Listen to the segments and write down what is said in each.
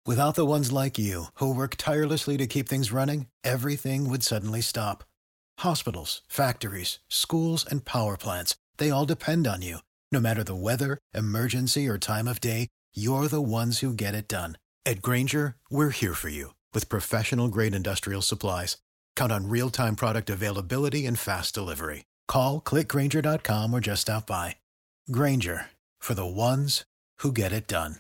Without the ones like you, who work tirelessly to keep things running, everything would suddenly stop. Hospitals, factories, schools, and power plants, they all depend on you. No matter the weather, emergency, or time of day, you're the ones who get it done. At Grainger, we're here for you with professional-grade industrial supplies. Count on real-time product availability and fast delivery. Call, click Grainger.com, or just stop by. Grainger, for the ones who get it done.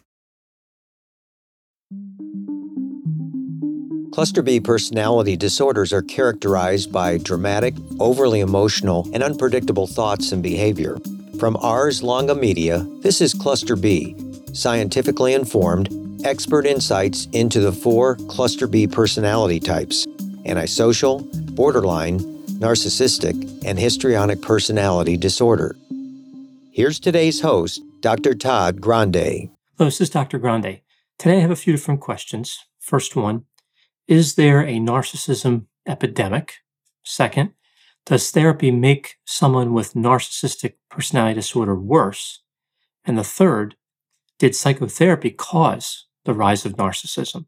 Cluster B personality disorders are characterized by dramatic, overly emotional, and unpredictable thoughts and behavior. From Ars Longa Media, this is Cluster B, scientifically informed, expert insights into the 4 Cluster B personality types: antisocial, borderline, narcissistic, and histrionic personality disorder. Here's today's host, Dr. Todd Grande. Hello, this is Dr. Grande. Today I have a few different questions. First one, is there a narcissism epidemic? Second, does therapy make someone with narcissistic personality disorder worse? And the third, did psychotherapy cause the rise of narcissism?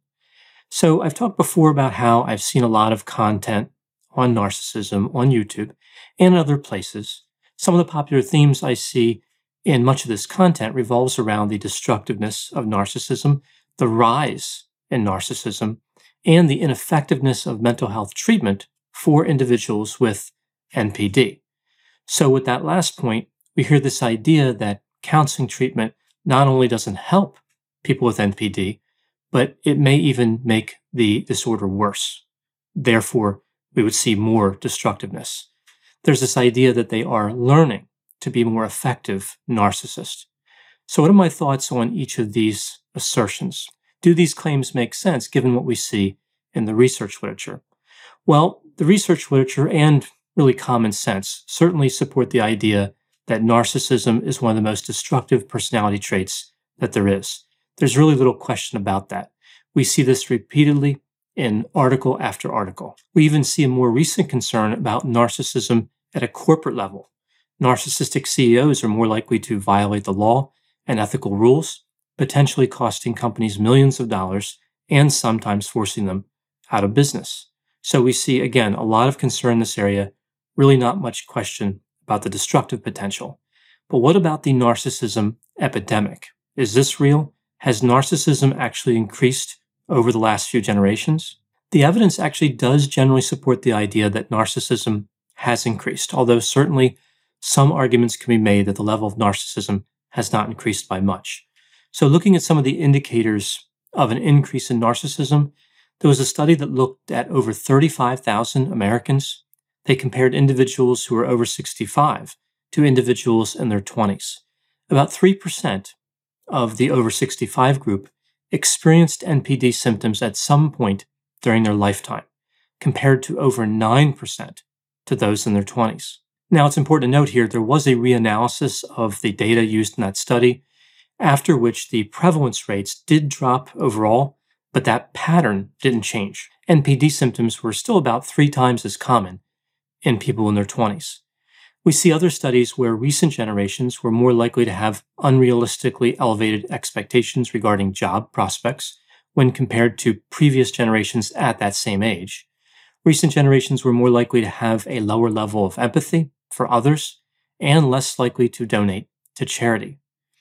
So I've talked before about how I've seen a lot of content on narcissism on YouTube and other places. Some of the popular themes I see in much of this content revolves around the destructiveness of narcissism, the rise in narcissism, and the ineffectiveness of mental health treatment for individuals with NPD. So with that last point, we hear this idea that counseling treatment not only doesn't help people with NPD, but it may even make the disorder worse. Therefore, we would see more destructiveness. There's this idea that they are learning to be more effective narcissists. So what are my thoughts on each of these assertions? Do these claims make sense given what we see in the research literature? Well, the research literature and really common sense certainly support the idea that narcissism is one of the most destructive personality traits that there is. There's really little question about that. We see this repeatedly in article after article. We even see a more recent concern about narcissism at a corporate level. Narcissistic CEOs are more likely to violate the law and ethical rules, potentially costing companies millions of dollars and sometimes forcing them out of business. So we see, again, a lot of concern in this area, really not much question about the destructive potential. But what about the narcissism epidemic? Is this real? Has narcissism actually increased over the last few generations? The evidence actually does generally support the idea that narcissism has increased, although certainly some arguments can be made that the level of narcissism has not increased by much. So looking at some of the indicators of an increase in narcissism, there was a study that looked at over 35,000 Americans. They compared individuals who were over 65 to individuals in their 20s. About 3% of the over 65 group experienced NPD symptoms at some point during their lifetime, compared to over 9% to those in their 20s. Now, it's important to note here, there was a reanalysis of the data used in that study, after which the prevalence rates did drop overall, but that pattern didn't change. NPD symptoms were still about 3 times as common in people in their 20s. We see other studies where recent generations were more likely to have unrealistically elevated expectations regarding job prospects when compared to previous generations at that same age. Recent generations were more likely to have a lower level of empathy for others and less likely to donate to charity.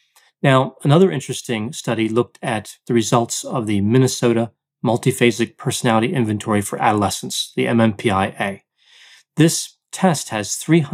Now, another interesting study looked at the results of the Minnesota Multiphasic Personality Inventory for Adolescents, the MMPI-A. This test has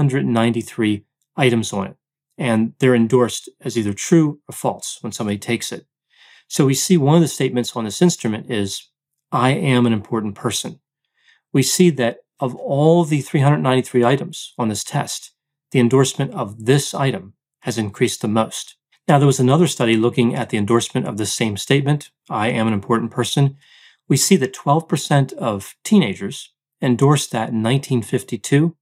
393 items on it, and they're endorsed as either true or false when somebody takes it. So we see one of the statements on this instrument is, "I am an important person." We see that of all the 393 items on this test, the endorsement of this item has increased the most. Now, there was another study looking at the endorsement of the same statement, "I am an important person." We see that 12% of teenagers endorsed that in 1952,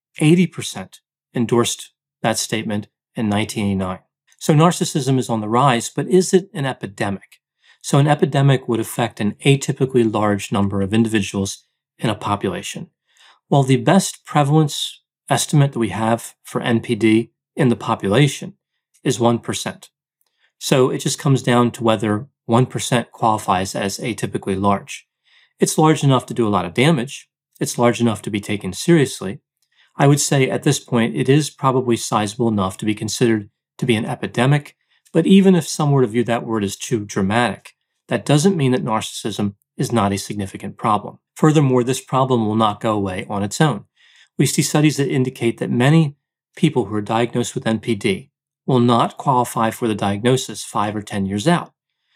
80% endorsed that statement in 1989. So narcissism is on the rise, but is it an epidemic? So an epidemic would affect an atypically large number of individuals in a population. Well, the best prevalence estimate that we have for NPD in the population is 1%. So it just comes down to whether 1% qualifies as atypically large. It's large enough to do a lot of damage. It's large enough to be taken seriously. I would say at this point, it is probably sizable enough to be considered to be an epidemic, but even if some were to view that word as too dramatic, that doesn't mean that narcissism is not a significant problem. Furthermore, this problem will not go away on its own. We see studies that indicate that many people who are diagnosed with NPD will not qualify for the diagnosis 5 or 10 years out.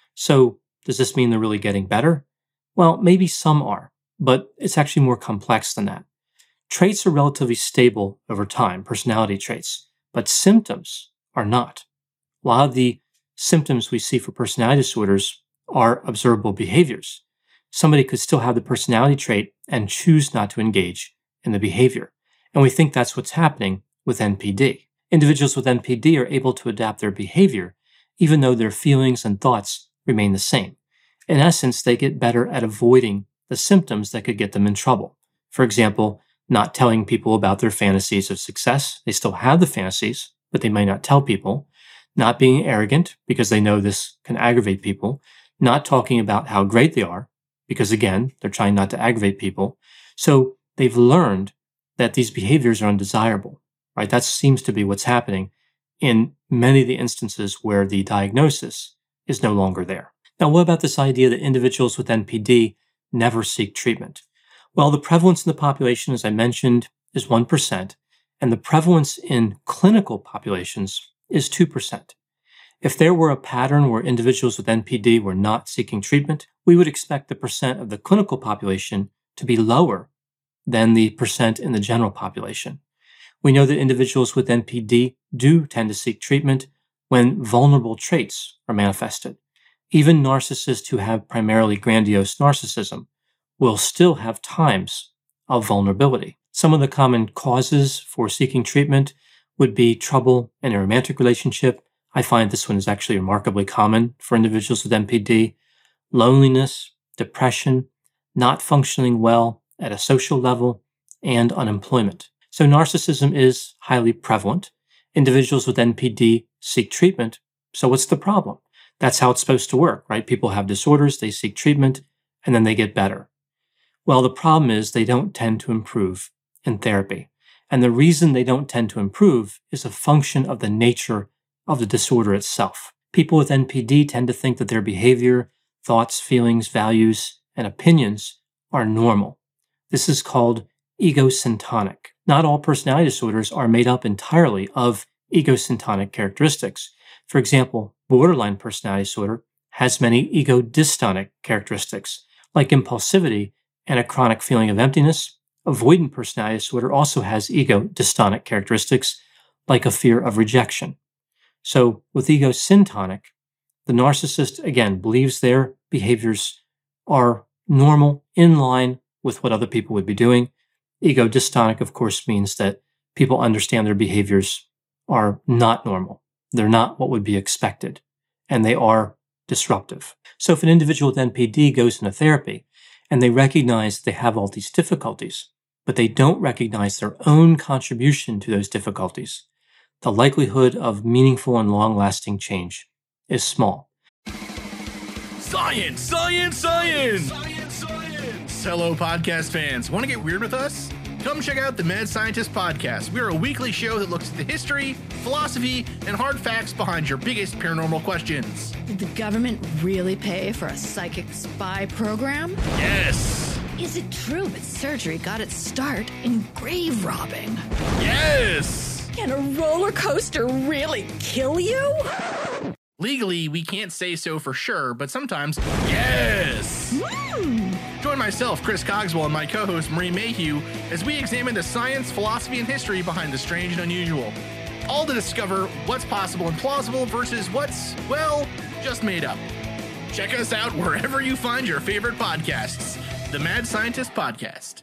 So does this mean they're really getting better? Well, maybe some are, but it's actually more complex than that. Traits are relatively stable over time, personality traits, but symptoms are not. A lot of the symptoms we see for personality disorders are observable behaviors. Somebody could still have the personality trait and choose not to engage in the behavior. And we think that's what's happening with NPD. Individuals with NPD are able to adapt their behavior, even though their feelings and thoughts remain the same. In essence, they get better at avoiding the symptoms that could get them in trouble. For example, not telling people about their fantasies of success. They still have the fantasies, but they might not tell people. Not being arrogant, because they know this can aggravate people. Not talking about how great they are, because again, they're trying not to aggravate people. So they've learned that these behaviors are undesirable, right? That seems to be what's happening in many of the instances where the diagnosis is no longer there. Now, what about this idea that individuals with NPD never seek treatment? Well, the prevalence in the population, as I mentioned, is 1%, and the prevalence in clinical populations is 2%. If there were a pattern where individuals with NPD were not seeking treatment, we would expect the percent of the clinical population to be lower than the percent in the general population. We know that individuals with NPD do tend to seek treatment when vulnerable traits are manifested. Even narcissists who have primarily grandiose narcissism will still have times of vulnerability. Some of the common causes for seeking treatment would be trouble in a romantic relationship. I find this one is actually remarkably common for individuals with NPD. Loneliness, depression, not functioning well at a social level, and unemployment. So narcissism is highly prevalent. Individuals with NPD seek treatment. So what's the problem? That's how it's supposed to work, right? People have disorders, they seek treatment, and then they get better. Well, the problem is they don't tend to improve in therapy. And the reason they don't tend to improve is a function of the nature of the disorder itself. People with NPD tend to think that their behavior, thoughts, feelings, values, and opinions are normal. This is called egosyntonic. Not all personality disorders are made up entirely of egosyntonic characteristics. For example, borderline personality disorder has many egodystonic characteristics, like impulsivity and a chronic feeling of emptiness. Avoidant personality disorder also has egodystonic characteristics, like a fear of rejection. So with egosyntonic, the narcissist, again, believes their behaviors are normal, in line with what other people would be doing. Egodystonic, of course, means that people understand their behaviors are not normal. They're not what would be expected, and they are disruptive. So if an individual with NPD goes into therapy and they recognize they have all these difficulties, but they don't recognize their own contribution to those difficulties, the likelihood of meaningful and long-lasting change is small. Science, science, science! Science, science! Hello, podcast fans. Want to get weird with us? Come check out the Mad Scientist Podcast. We're a weekly show that looks at the history, philosophy, and hard facts behind your biggest paranormal questions. Did the government really pay for a psychic spy program? Yes! Is it true that surgery got its start in grave robbing? Yes! Can a roller coaster really kill you? Legally, we can't say so for sure, but sometimes, yes! Join myself, Chris Cogswell, and my co-host, Marie Mayhew, as we examine the science, philosophy, and history behind the strange and unusual. All to discover what's possible and plausible versus what's, well, just made up. Check us out wherever you find your favorite podcasts. The Mad Scientist Podcast.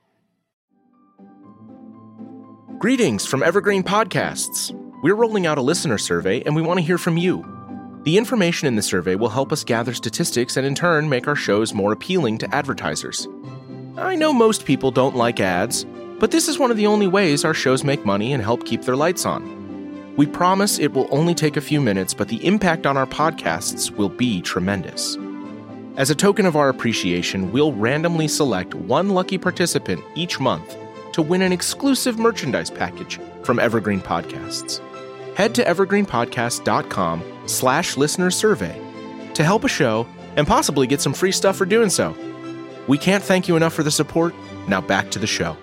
Greetings from Evergreen Podcasts. We're rolling out a listener survey, and we want to hear from you. The information in the survey will help us gather statistics and in turn make our shows more appealing to advertisers. I know most people don't like ads, but this is one of the only ways our shows make money and help keep their lights on. We promise it will only take a few minutes, but the impact on our podcasts will be tremendous. As a token of our appreciation, we'll randomly select one lucky participant each month to win an exclusive merchandise package from Evergreen Podcasts. Head to evergreenpodcast.com/listenersurvey to help a show and possibly get some free stuff for doing so. We can't thank you enough for the support. Now back to the show.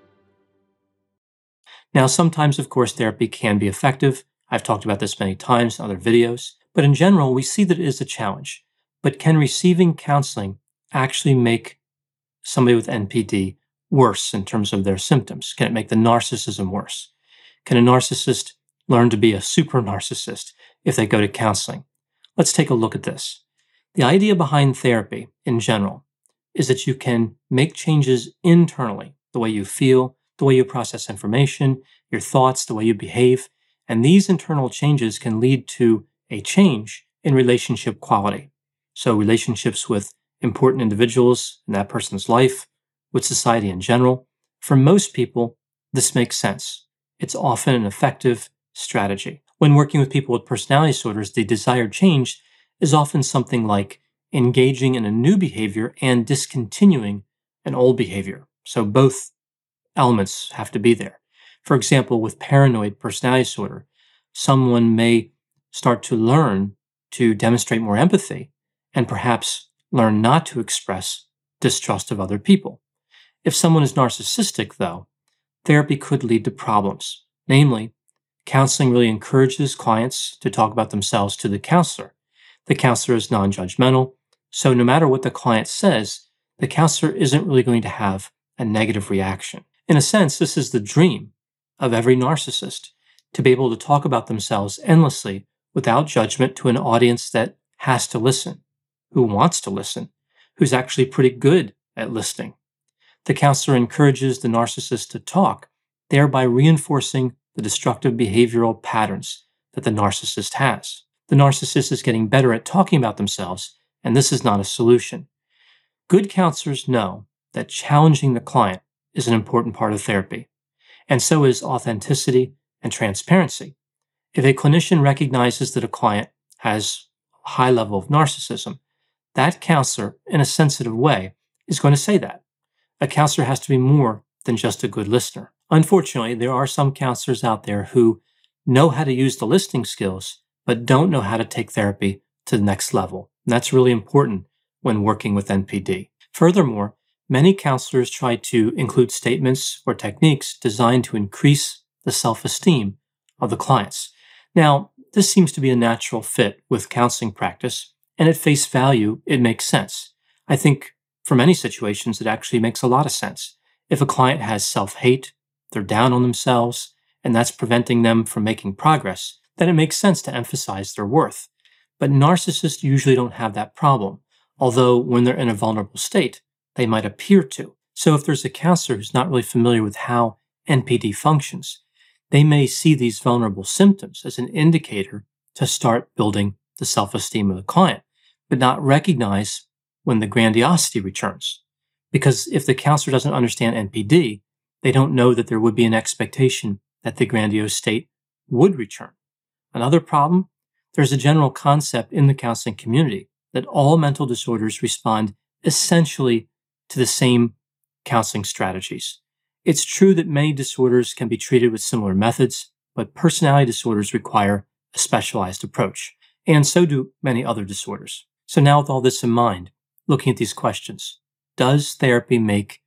Now, sometimes, of course, therapy can be effective. I've talked about this many times in other videos. But in general, we see that it is a challenge. But can receiving counseling actually make somebody with NPD worse in terms of their symptoms? Can it make the narcissism worse? Can a narcissist learn to be a super narcissist if they go to counseling? Let's take a look at this. The idea behind therapy in general is that you can make changes internally, the way you feel, the way you process information, your thoughts, the way you behave, and these internal changes can lead to a change in relationship quality. So relationships with important individuals in that person's life, with society in general. For most people, this makes sense. It's often an effective strategy. When working with people with personality disorders, the desired change is often something like engaging in a new behavior and discontinuing an old behavior. So both elements have to be there. For example, with paranoid personality disorder, someone may start to learn to demonstrate more empathy and perhaps learn not to express distrust of other people. If someone is narcissistic, though, therapy could lead to problems. Namely, counseling really encourages clients to talk about themselves to the counselor. The counselor is non-judgmental, so no matter what the client says, the counselor isn't really going to have a negative reaction. In a sense, this is the dream of every narcissist, to be able to talk about themselves endlessly without judgment to an audience that has to listen, who wants to listen, who's actually pretty good at listening. The counselor encourages the narcissist to talk, thereby reinforcing the destructive behavioral patterns that the narcissist has. The narcissist is getting better at talking about themselves, and this is not a solution. Good counselors know that challenging the client is an important part of therapy, and so is authenticity and transparency. If a clinician recognizes that a client has a high level of narcissism, that counselor, in a sensitive way, is going to say that. A counselor has to be more than just a good listener. Unfortunately, there are some counselors out there who know how to use the listening skills, but don't know how to take therapy to the next level. And that's really important when working with NPD. Furthermore, many counselors try to include statements or techniques designed to increase the self-esteem of the clients. Now, this seems to be a natural fit with counseling practice, and at face value, it makes sense. I think for many situations, it actually makes a lot of sense. If a client has self-hate, they're down on themselves, and that's preventing them from making progress, then it makes sense to emphasize their worth. But narcissists usually don't have that problem, although when they're in a vulnerable state, they might appear to. So if there's a counselor who's not really familiar with how NPD functions, they may see these vulnerable symptoms as an indicator to start building the self-esteem of the client, but not recognize when the grandiosity returns. Because if the counselor doesn't understand NPD, they don't know that there would be an expectation that the grandiose state would return. Another problem, there's a general concept in the counseling community that all mental disorders respond essentially to the same counseling strategies. It's true that many disorders can be treated with similar methods, but personality disorders require a specialized approach, and so do many other disorders. So now with all this in mind, looking at these questions, does therapy make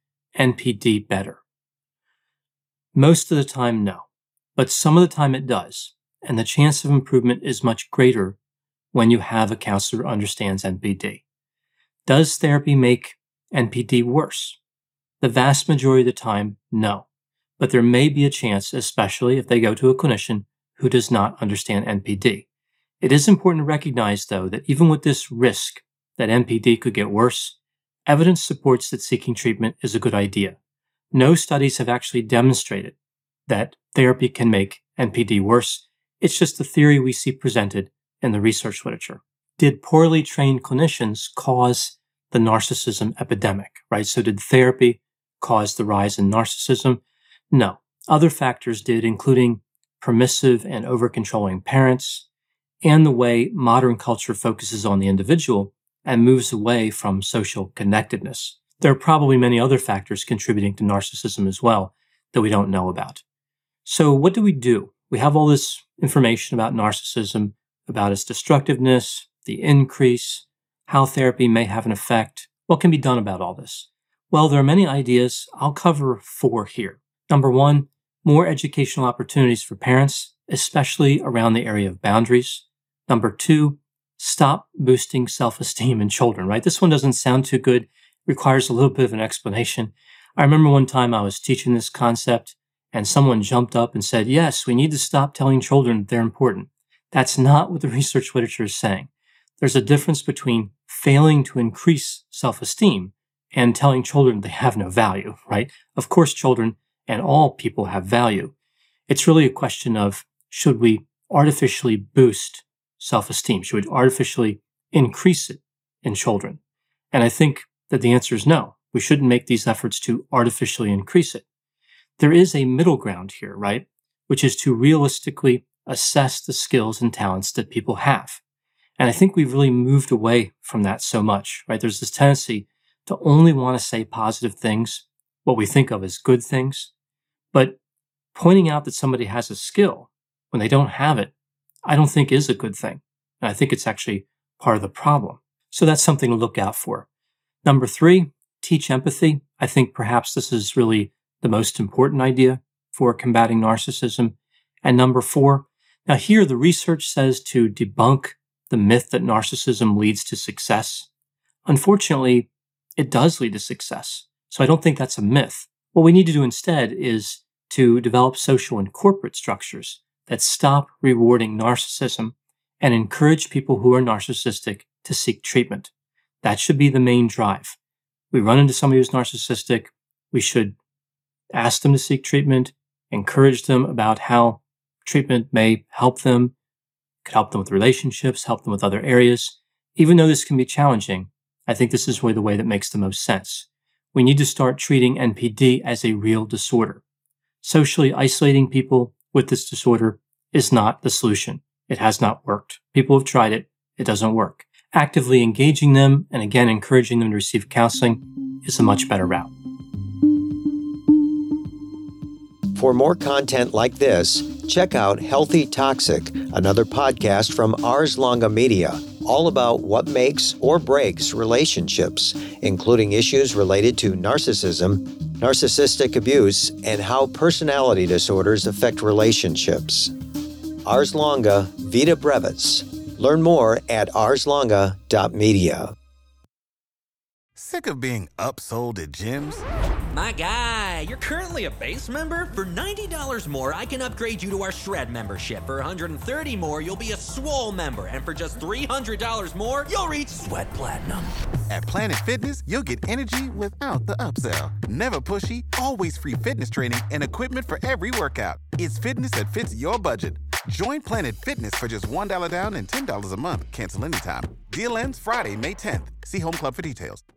NPD better? Most of the time, no, but some of the time it does, and the chance of improvement is much greater when you have a counselor who understands NPD. Does therapy make NPD worse? The vast majority of the time, no. But there may be a chance, especially if they go to a clinician who does not understand NPD. It is important to recognize, though, that even with this risk that NPD could get worse, evidence supports that seeking treatment is a good idea. No studies have actually demonstrated that therapy can make NPD worse. It's just the theory we see presented in the research literature. Did poorly trained clinicians cause the narcissism epidemic, right? So did therapy cause the rise in narcissism? No. Other factors did, including permissive and over-controlling parents, and the way modern culture focuses on the individual and moves away from social connectedness. There are probably many other factors contributing to narcissism as well that we don't know about. So what do? We have all this information about narcissism, about its destructiveness, the increase, how therapy may have an effect. What can be done about all this? Well, there are many ideas. I'll cover 4 here. Number 1, more educational opportunities for parents, especially around the area of boundaries. Number 2, stop boosting self-esteem in children, right? This one doesn't sound too good, requires a little bit of an explanation. I remember one time I was teaching this concept and someone jumped up and said, yes, we need to stop telling children they're important. That's not what the research literature is saying. There's a difference between failing to increase self-esteem and telling children they have no value, right? Of course, children and all people have value. It's really a question of, should we artificially boost self-esteem? Should we artificially increase it in children? And I think that the answer is no. We shouldn't make these efforts to artificially increase it. There is a middle ground here, right? Which is to realistically assess the skills and talents that people have. And I think we've really moved away from that so much, right? There's this tendency to only want to say positive things, what we think of as good things. But pointing out that somebody has a skill when they don't have it, I don't think is a good thing. And I think it's actually part of the problem. So that's something to look out for. Number 3, teach empathy. I think perhaps this is really the most important idea for combating narcissism. And number 4, now here the research says to debunk the myth that narcissism leads to success. Unfortunately, it does lead to success. So I don't think that's a myth. What we need to do instead is to develop social and corporate structures that stop rewarding narcissism and encourage people who are narcissistic to seek treatment. That should be the main drive. We run into somebody who's narcissistic, we should ask them to seek treatment, encourage them about how treatment may help them, could help them with relationships, help them with other areas. Even though this can be challenging, I think this is really the way that makes the most sense. We need to start treating NPD as a real disorder. Socially isolating people with this disorder is not the solution. It has not worked. People have tried it. It doesn't work. Actively engaging them and again encouraging them to receive counseling is a much better route. For more content like this, check out Healthy Toxic, another podcast from Ars Longa Media, all about what makes or breaks relationships, including issues related to narcissism, narcissistic abuse, and how personality disorders affect relationships. Ars Longa Vita Brevis. Learn more at arslonga.media. Sick of being upsold at gyms? My guy, you're currently a base member? For $90 more, I can upgrade you to our Shred membership. For $130 more, you'll be a Swole member. And for just $300 more, you'll reach Sweat Platinum. At Planet Fitness, you'll get energy without the upsell. Never pushy, always free fitness training and equipment for every workout. It's fitness that fits your budget. Join Planet Fitness for just $1 down and $10 a month. Cancel anytime. Deal ends Friday, May 10th. See Home Club for details.